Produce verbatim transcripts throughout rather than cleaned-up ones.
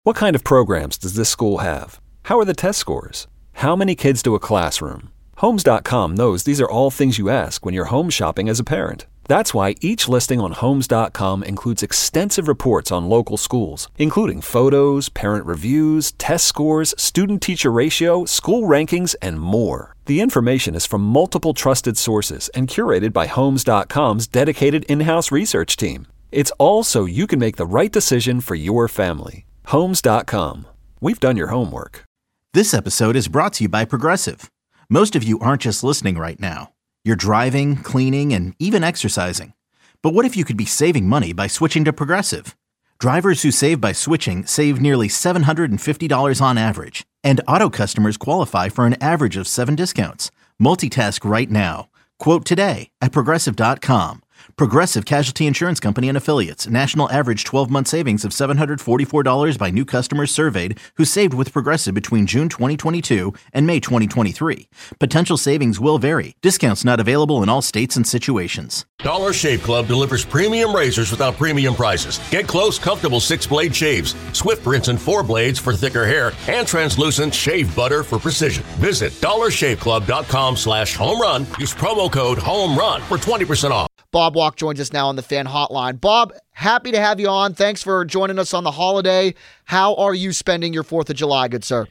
What kind of programs does this school have? How are the test scores? How many kids do a classroom? Homes dot com knows these are all things you ask when you're home shopping as a parent. That's why each listing on Homes dot com includes extensive reports on local schools, including photos, parent reviews, test scores, student-teacher ratio, school rankings, and more. The information is from multiple trusted sources and curated by Homes dot com's dedicated in-house research team. It's all so you can make the right decision for your family. Homes dot com. We've done your homework. This episode is brought to you by Progressive. Most of you aren't just listening right now. You're driving, cleaning, and even exercising. But what if you could be saving money by switching to Progressive? Drivers who save by switching save nearly seven hundred fifty dollars on average. And auto customers qualify for an average of seven discounts. Multitask right now. Quote today at Progressive dot com. Progressive Casualty Insurance Company and Affiliates. National average twelve-month savings of seven hundred forty-four dollars by new customers surveyed who saved with Progressive between June twenty twenty-two and May twenty twenty-three. Potential savings will vary. Discounts not available in all states and situations. Dollar Shave Club delivers premium razors without premium prices. Get close, comfortable six-blade shaves, swift rinse and four blades for thicker hair, and translucent shave butter for precision. Visit dollar shave club dot com slash home run. Use promo code HOMERUN for twenty percent off. Bob Walk joins us now on the Fan Hotline. Bob, happy to have you on. Thanks for joining us on the holiday. How are you spending your fourth of July, good sir?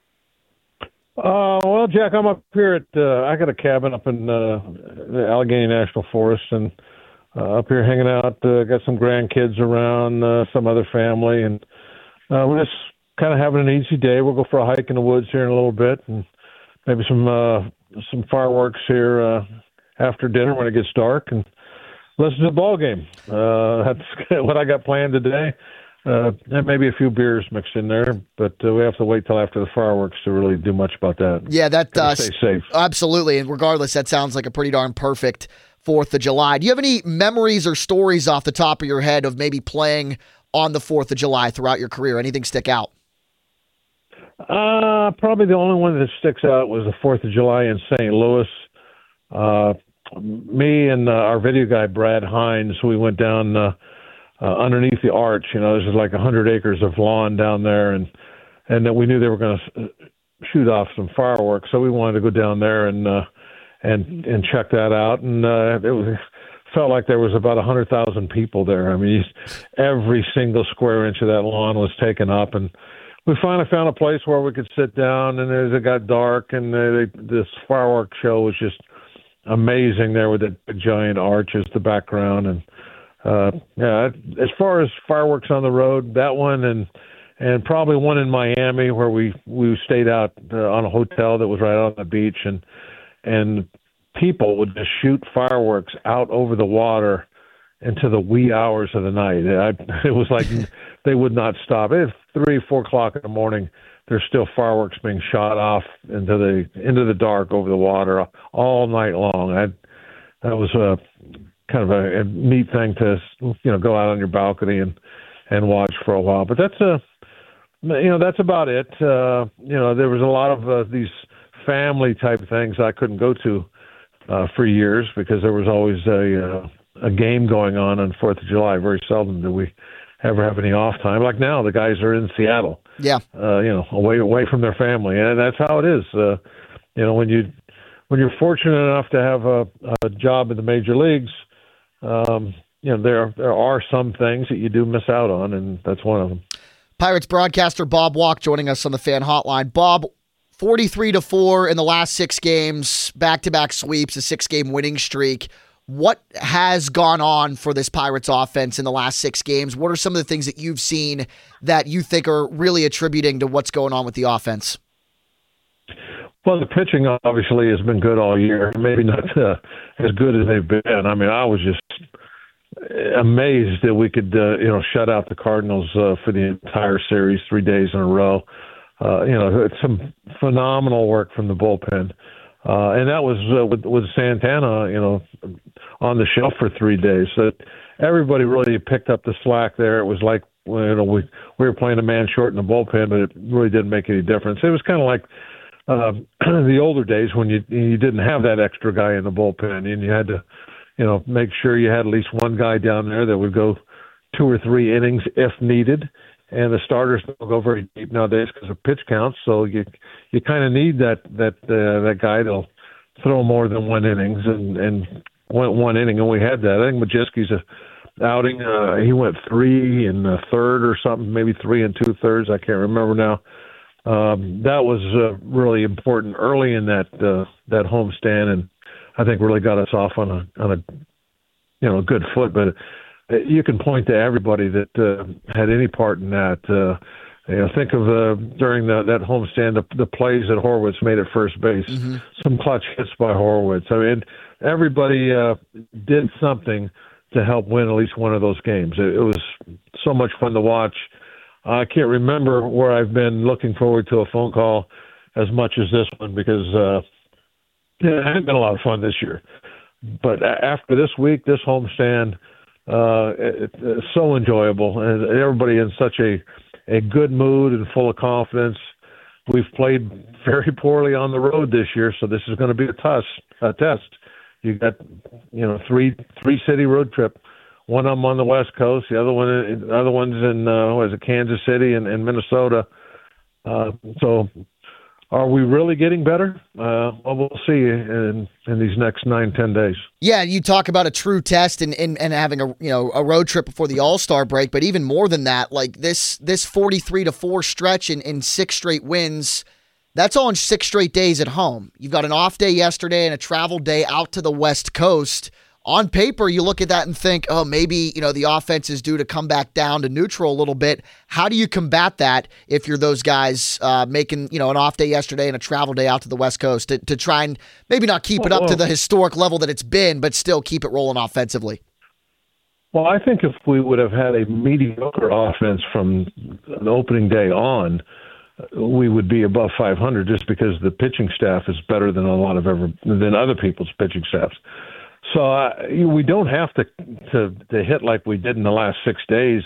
Uh, well, Jack, I'm up here at, uh, I got a cabin up in uh, the Allegheny National Forest, and uh, up here hanging out. Uh, got some grandkids around, uh, some other family, and uh, we're just kind of having an easy day. We'll go for a hike in the woods here in a little bit, and maybe some uh, some fireworks here uh, after dinner when it gets dark, and listen to the ball game. Uh, that's what I got planned today. Uh, and maybe a few beers mixed in there, but uh, we have to wait till after the fireworks to really do much about that. Yeah, that uh, stay safe. Absolutely. And regardless, that sounds like a pretty darn perfect fourth of July. Do you have any memories or stories off the top of your head of maybe playing on the fourth of July throughout your career? Anything stick out? Uh, probably the only one that sticks out was the fourth of July in Saint Louis. Uh, me and uh, our video guy, Brad Hines, we went down uh, uh, underneath the arch. You know, there's like one hundred acres of lawn down there, and and then we knew they were going to shoot off some fireworks, so we wanted to go down there and uh, and and check that out. And uh, it was felt like there was about one hundred thousand people there. I mean, every single square inch of that lawn was taken up, and we finally found a place where we could sit down. And as it got dark, and they, this fireworks show was just amazing there with the giant arch as the background. And uh yeah, as far as fireworks on the road, that one, and and probably one in Miami where we we stayed out uh, on a hotel that was right on the beach, and and people would just shoot fireworks out over the water into the wee hours of the night. I, it was like they would not stop. It's three, four o'clock in the morning. There's still fireworks being shot off into the into the dark over the water all night long. I, that was a kind of a, a neat thing to, you know, go out on your balcony and, and watch for a while. But that's a you know that's about it. Uh, you know, there was a lot of uh, these family type things I couldn't go to uh, for years because there was always a uh, a game going on on Fourth of July. Very seldom do we ever have any off time. Like now, the guys are in Seattle. Yeah, uh, you know, away away from their family, and that's how it is. Uh, you know, when you when you're fortunate enough to have a, a job in the major leagues, um, you know, there there are some things that you do miss out on, and that's one of them. Pirates broadcaster Bob Walk joining us on the Fan Hotline. Bob, forty-three to four in the last six games, back-to-back sweeps, a six-game winning streak. What has gone on for this Pirates offense in the last six games? What are some of the things that you've seen that you think are really attributing to what's going on with the offense? Well, the pitching obviously has been good all year. Maybe not uh, as good as they've been. I mean, I was just amazed that we could, uh, you know, shut out the Cardinals uh, for the entire series, three days in a row. Uh, you know, it's some phenomenal work from the bullpen. Uh, and that was uh, with, with Santana, you know, on the shelf for three days. So everybody really picked up the slack there. It was like, you know, we we were playing a man short in the bullpen, but it really didn't make any difference. It was kind of like uh, the older days when you you didn't have that extra guy in the bullpen, and you had to, you know, make sure you had at least one guy down there that would go two or three innings if needed. and the starters don't go very deep nowadays because of pitch counts. So you you kind of need that that uh, that guy that'll throw more than one innings and and one, one inning, and we had that. I think Majewski's a outing. Uh, he went three and a third or something, maybe three and two thirds. I can't remember now. Um, that was uh, really important early in that uh, that homestand, and I think really got us off on a on a you know good foot. But you can point to everybody that uh, had any part in that. Uh, you know, think of uh, during the, that homestand, the, the plays that Horwitz made at first base, mm-hmm. some clutch hits by Horwitz. I mean, everybody uh, did something to help win at least one of those games. It, it was so much fun to watch. I can't remember where I've been looking forward to a phone call as much as this one because uh, yeah, it hasn't been a lot of fun this year. But after this week, this homestand, uh, it, it's so enjoyable, and everybody in such a, a good mood and full of confidence. We've played very poorly on the road this year, so this is going to be a test. A test. You got, you know, three three city road trip. One of them on the West Coast, the other one, the other one's in uh, what is it, Kansas City and, and Minnesota. Uh, so, are we really getting better? Uh, well, we'll see in in these next nine, ten days. Yeah, you talk about a true test and, and, and having a you know a road trip before the All-Star break, but even more than that, like this this forty-three to four stretch in, in six straight wins. That's all in six straight days at home. You've got an off day yesterday and a travel day out to the West Coast. On paper, you look at that and think, oh, maybe, you know, the offense is due to come back down to neutral a little bit. How do you combat that if you're those guys uh, making, you know, an off day yesterday and a travel day out to the West Coast to, to try and maybe not keep it up to the historic level that it's been, but still keep it rolling offensively? Well, I think if we would have had a mediocre offense from the opening day on, we would be above five hundred just because the pitching staff is better than a lot of ever than other people's pitching staffs. So uh, we don't have to, to to hit like we did in the last six days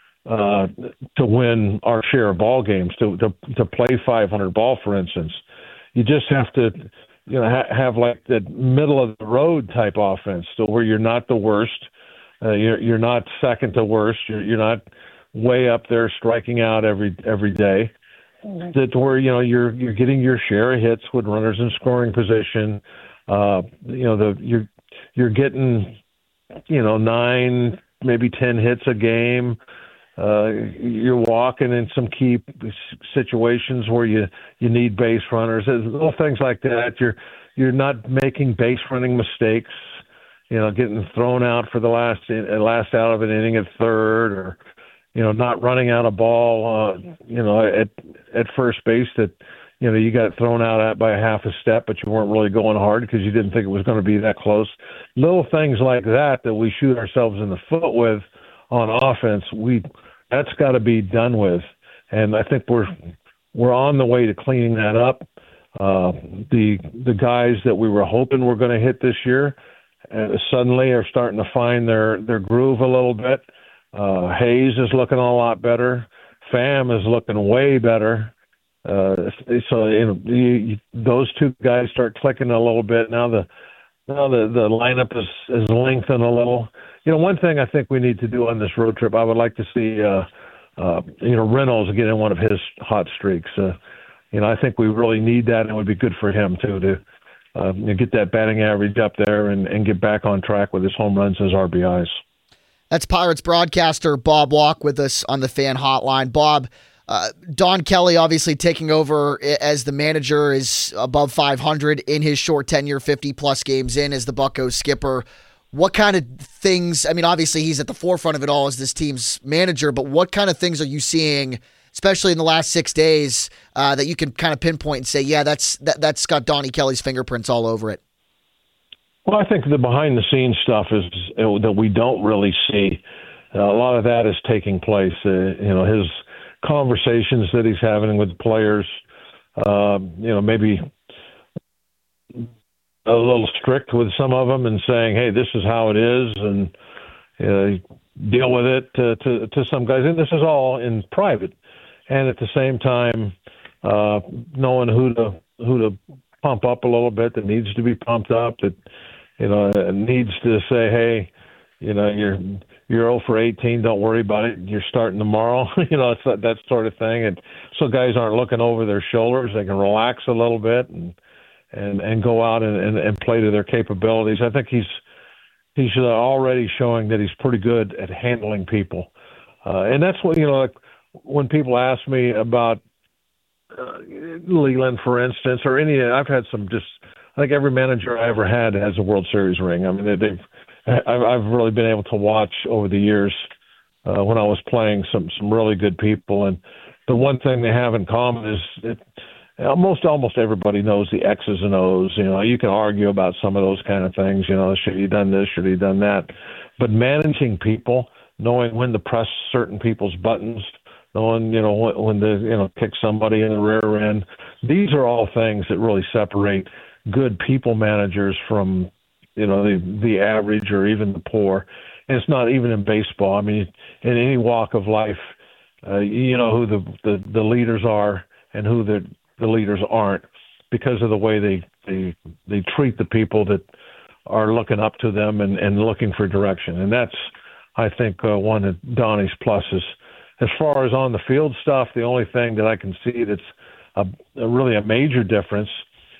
uh, to win our share of ball games. To to to play five hundred ball, for instance, you just have to you know ha- have like that middle of the road type offense, so where you're not the worst, uh, you're you're not second to worst, you're you're not way up there striking out every every day. That where you know you're you're getting your share of hits with runners in scoring position. Uh, you know the you're you're getting you know nine maybe ten hits a game. Uh, you're walking in some key situations where you, you need base runners. There's little things like that. You're you're not making base running mistakes. You know, getting thrown out for the last last out of an inning at third, or you know, not running out of ball, uh, you know, at at first base that, you know, you got thrown out at by a half a step, but you weren't really going hard because you didn't think it was going to be that close. Little things like that that we shoot ourselves in the foot with on offense, we that's got to be done with, and I think we're we're on the way to cleaning that up. Uh, the the guys that we were hoping were going to hit this year uh, suddenly are starting to find their their groove a little bit. Uh, Hayes is looking a lot better. Pham is looking way better. Uh, so you know, you, you, those two guys start clicking a little bit. Now the now the, the lineup is, is lengthened a little. You know, one thing I think we need to do on this road trip, I would like to see uh, uh, you know Reynolds get in one of his hot streaks. Uh, you know, I think we really need that, and it would be good for him too to uh, you know, get that batting average up there and, and get back on track with his home runs and his R B Is. That's Pirates broadcaster Bob Walk with us on the Fan Hotline. Bob, uh, Don Kelly obviously taking over as the manager is above five hundred in his short tenure, fifty-plus games in as the Buccos skipper. What kind of things, I mean, obviously he's at the forefront of it all as this team's manager, but what kind of things are you seeing, especially in the last six days, uh, that you can kind of pinpoint and say, yeah, that's that, that's got Donnie Kelly's fingerprints all over it? Well, I think the behind-the-scenes stuff is uh, that we don't really see. Uh, a lot of that is taking place. Uh, you know, his conversations that he's having with players, uh, you know, maybe a little strict with some of them and saying, hey, this is how it is, and uh, deal with it to, to, to some guys. And this is all in private. And at the same time, uh, knowing who to who to pump up a little bit that needs to be pumped up, that, you know, needs to say, hey, you know, you're you're oh for eighteen, don't worry about it. You're starting tomorrow. you know, it's that, that sort of thing. And so guys aren't looking over their shoulders. They can relax a little bit and and, and go out and, and, and play to their capabilities. I think he's he's already showing that he's pretty good at handling people. Uh, and that's what, you know, like when people ask me about uh, Leland, for instance, or any, I've had some just, I think every manager I ever had has a World Series ring. I mean, they, they've, I've really been able to watch over the years uh, when I was playing some, some really good people. And the one thing they have in common is that almost almost everybody knows the X's and O's. You know, you can argue about some of those kind of things. You know, should he done this? Should he done that? But managing people, knowing when to press certain people's buttons, knowing, you know, when, when to, you know, kick somebody in the rear end, these are all things that really separate good people managers from, you know, the the average or even the poor. And it's not even in baseball. I mean, in any walk of life, uh, you know who the, the, the leaders are and who the, the leaders aren't because of the way they, they, they treat the people that are looking up to them and, and looking for direction. And that's, I think, uh, one of Donnie's pluses. As far as on the field stuff, the only thing that I can see that's a, a really a major difference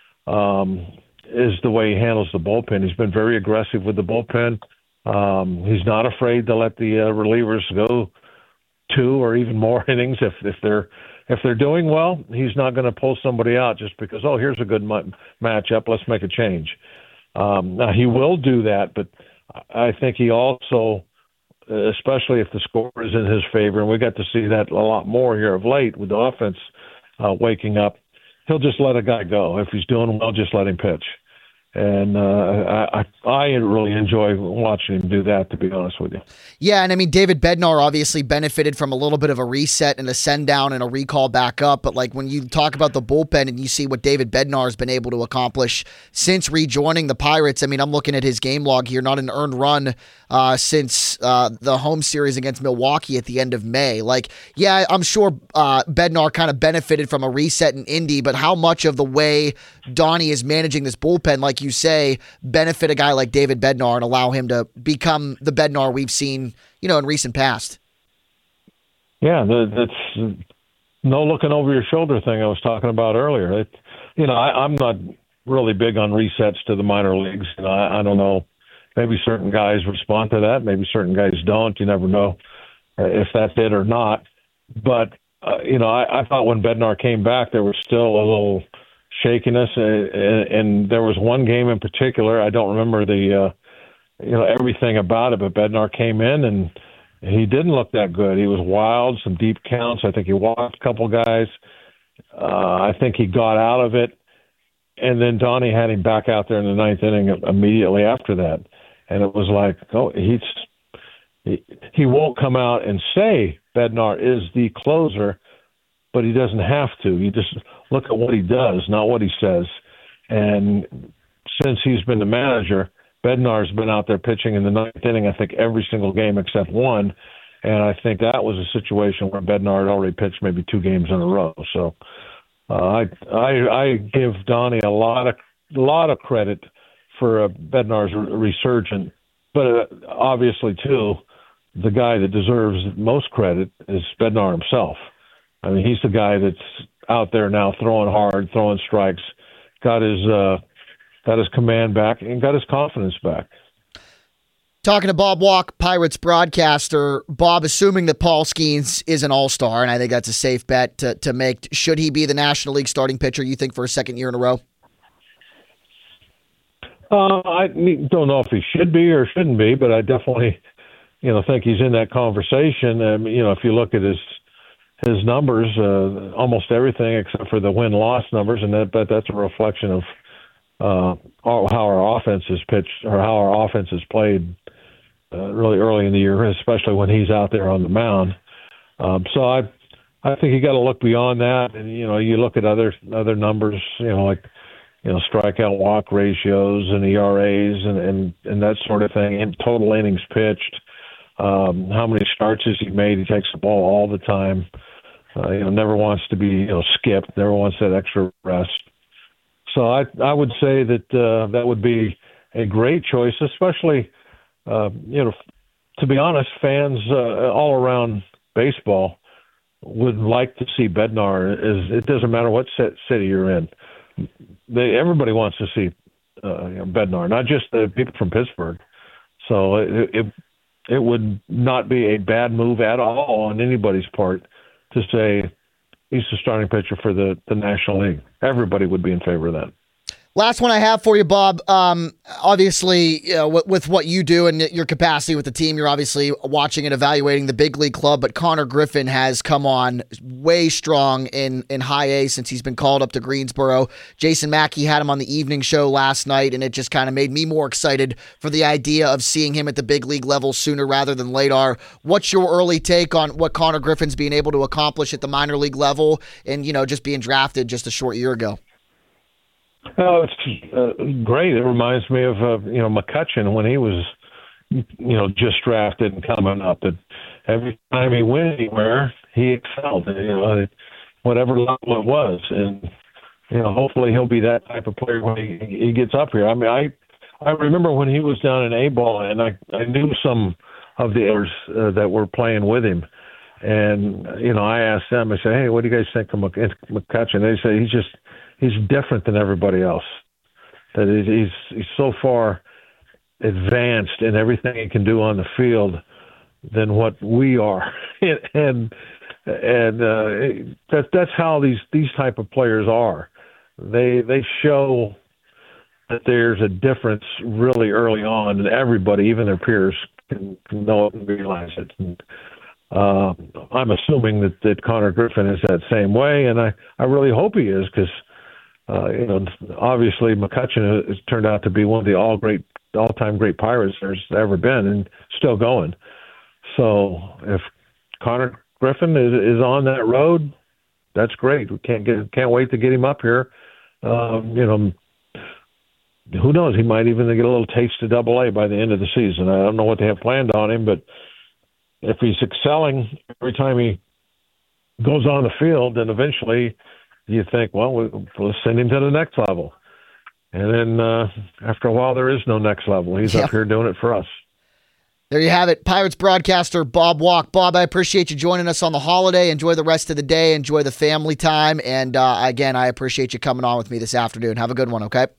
um, is the way he handles the bullpen. He's been very aggressive with the bullpen. Um, he's not afraid to let the uh, relievers go two or even more innings if, if they're if they're doing well. He's not going to pull somebody out just because, oh, here's a good m- matchup, let's make a change. Um, now he will do that, but I think he also, especially if the score is in his favor, and we got to see that a lot more here of late with the offense uh, waking up, he'll just let a guy go. If he's doing well, just let him pitch. And uh, I, I really enjoy watching him do that, to be honest with you. Yeah, and I mean, David Bednar obviously benefited from a little bit of a reset and a send down and a recall back up. But like when you talk about the bullpen and you see what David Bednar has been able to accomplish since rejoining the Pirates, I mean, I'm looking at his game log here, not an earned run uh, since uh, the home series against Milwaukee at the end of May. Like, yeah, I'm sure uh, Bednar kind of benefited from a reset in Indy, but how much of the way Donnie is managing this bullpen, like you say, benefit a guy like David Bednar and allow him to become the Bednar we've seen, you know, in recent past? Yeah, that's no looking over your shoulder thing I was talking about earlier. It, you know, I, I'm not really big on resets to the minor leagues. You know, I, I don't know. Maybe certain guys respond to that. Maybe certain guys don't. You never know if that's it or not. But, uh, you know, I, I thought when Bednar came back, there was still a little shakiness, and, and there was one game in particular. I don't remember the, uh, you know, everything about it, but Bednar came in and he didn't look that good. He was wild, some deep counts. I think he walked a couple guys. Uh, I think he got out of it, and then Donnie had him back out there in the ninth inning immediately after that, and it was like, oh, he's he, he won't come out and say Bednar is the closer, but he doesn't have to. You just look at what he does, not what he says. And since he's been the manager, Bednar's been out there pitching in the ninth inning, I think, every single game except one. And I think that was a situation where Bednar had already pitched maybe two games in a row. So uh, I, I I give Donnie a lot of a lot of credit for uh, Bednar's resurgence. But uh, obviously, too, the guy that deserves most credit is Bednar himself. I mean, he's the guy that's out there now throwing hard, throwing strikes, got his uh, got his command back, and got his confidence back. Talking to Bob Walk, Pirates broadcaster. Bob, assuming that Paul Skeens is an all-star, and I think that's a safe bet to, to make, should he be the National League starting pitcher, you think, for a second year in a row? Uh, I don't know if he should be or shouldn't be, but I definitely, you know, think he's in that conversation. Um, you know, if you look at his his numbers, uh, almost everything except for the win-loss numbers, and that, but that's a reflection of uh, how our offense is pitched or how our offense is played uh, really early in the year, especially when he's out there on the mound. Um, so I, I think you got to look beyond that, and you know, you look at other other numbers, you know, like you know, strikeout walk ratios and E R As and and, and that sort of thing, and total innings pitched. Um, how many starts has he made? He takes the ball all the time. Uh, you know, never wants to be, you know, skipped. Never wants that extra rest. So I, I would say that uh, that would be a great choice, especially, uh, you know, to be honest, fans uh, all around baseball would like to see Bednar. Is it doesn't matter what set, city you're in. They everybody wants to see uh, you know, Bednar, not just the people from Pittsburgh. So it, it it would not be a bad move at all on anybody's part to say he's the starting pitcher for the, the National League. Everybody would be in favor of that. Last one I have for you, Bob. Um, obviously, you know, with, with what you do and your capacity with the team, you're obviously watching and evaluating the big league club, but Connor Griffin has come on way strong in, in high A since he's been called up to Greensboro. Jason Mackey had him on the evening show last night, and it just kind of made me more excited for the idea of seeing him at the big league level sooner rather than later. What's your early take on what Connor Griffin's being able to accomplish at the minor league level and, you know, just being drafted just a short year ago? Oh, it's uh, great. It reminds me of uh, you know McCutchen when he was you know just drafted and coming up. That every time he went anywhere, he excelled. You know, whatever level it was, and you know hopefully he'll be that type of player when he, he gets up here. I mean, I I remember when he was down in A ball, and I I knew some of the others uh, that were playing with him. And, you know, I asked them, I said, hey, what do you guys think of McCutchen? They say he's just, he's different than everybody else. That he's, he's so far advanced in everything he can do on the field than what we are. and and uh, that, that's how these, these type of players are. They, they show that there's a difference really early on, and everybody, even their peers, can, can know it and realize it. And, Uh, I'm assuming that, that Connor Griffin is that same way, and I, I really hope he is because, uh, you know, obviously McCutchen has turned out to be one of the all great, all-time great Pirates there's ever been and still going. So if Connor Griffin is, is on that road, that's great. We can't get can't wait to get him up here. Um, you know, who knows? He might even get a little taste of Double A by the end of the season. I don't know what they have planned on him, but if he's excelling every time he goes on the field, then eventually you think, well, we'll send him to the next level. And then uh, after a while, there is no next level. He's yep. up here doing it for us. There you have it. Pirates broadcaster Bob Walk. Bob, I appreciate you joining us on the holiday. Enjoy the rest of the day. Enjoy the family time. And uh, again, I appreciate you coming on with me this afternoon. Have a good one, okay?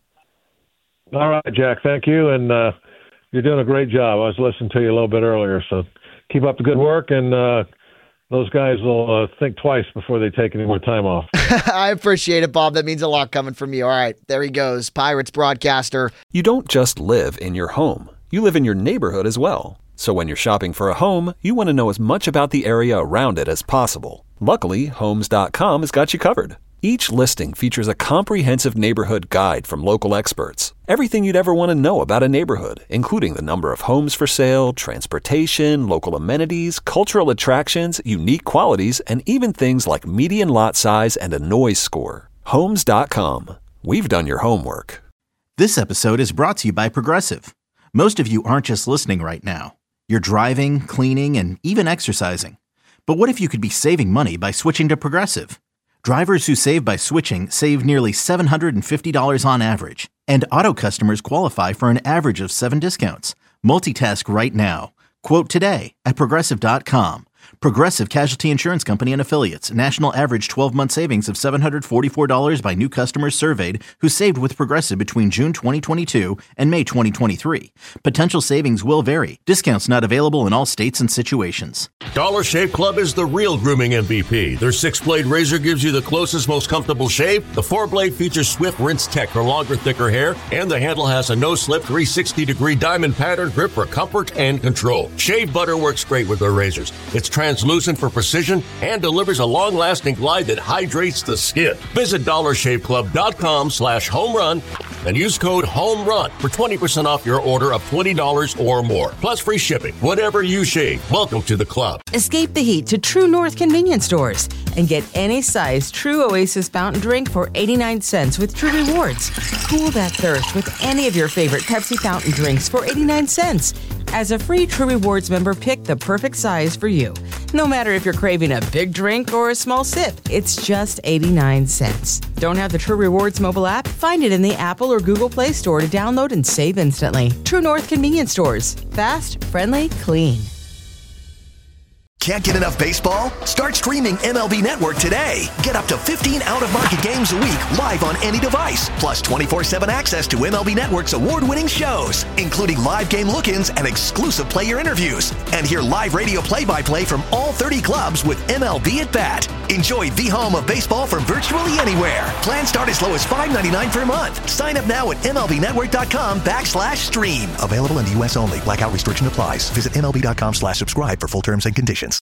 All right, Jack. Thank you. And uh, you're doing a great job. I was listening to you a little bit earlier, so keep up the good work, and uh, those guys will uh, think twice before they take any more time off. I appreciate it, Bob. That means a lot coming from you. All right, there he goes, Pirates broadcaster. You don't just live in your home. You live in your neighborhood as well. So when you're shopping for a home, you want to know as much about the area around it as possible. Luckily, Homes dot com has got you covered. Each listing features a comprehensive neighborhood guide from local experts. Everything you'd ever want to know about a neighborhood, including the number of homes for sale, transportation, local amenities, cultural attractions, unique qualities, and even things like median lot size and a noise score. Homes dot com. We've done your homework. This episode is brought to you by Progressive. Most of you aren't just listening right now. You're driving, cleaning, and even exercising. But what if you could be saving money by switching to Progressive? Drivers who save by switching save nearly seven hundred fifty dollars on average, and auto customers qualify for an average of seven discounts. Multitask right now. Quote today at Progressive dot com. Progressive Casualty Insurance Company and Affiliates. National average twelve-month savings of seven hundred forty-four dollars by new customers surveyed who saved with Progressive between June twenty twenty-two and May twenty twenty-three. Potential savings will vary. Discounts not available in all states and situations. Dollar Shave Club is the real grooming M V P. Their six-blade razor gives you the closest, most comfortable shave. The four-blade features Swift Rinse Tech for longer, thicker hair. And the handle has a no-slip three hundred sixty degree diamond pattern grip for comfort and control. Shave butter works great with their razors. It's translucent for precision and delivers a long-lasting glide that hydrates the skin. Visit dollar shave club dot com slash home run and use code HOMERUN for twenty percent off your order of twenty dollars or more. Plus free shipping. Whatever you shave, welcome to the club. Escape the heat to True North convenience stores and get any size True Oasis fountain drink for eighty-nine cents with True Rewards. Cool that thirst with any of your favorite Pepsi fountain drinks for eighty-nine cents. As a free True Rewards member, pick the perfect size for you. No matter if you're craving a big drink or a small sip, it's just eighty-nine cents. Don't have the True Rewards mobile app? Find it in the Apple or Google Play Store to download and save instantly. True North convenience stores. Fast, friendly, clean. Can't get enough baseball? Start streaming M L B Network today. Get up to fifteen out-of-market games a week live on any device, plus twenty-four seven access to M L B Network's award-winning shows, including live game look-ins and exclusive player interviews. And hear live radio play-by-play from all thirty clubs with M L B at Bat. Enjoy the home of baseball from virtually anywhere. Plans start as low as five dollars and ninety-nine cents per month. Sign up now at MLBnetwork.com backslash stream. Available in the U S only. Blackout restriction applies. Visit MLB.com slash subscribe for full terms and conditions.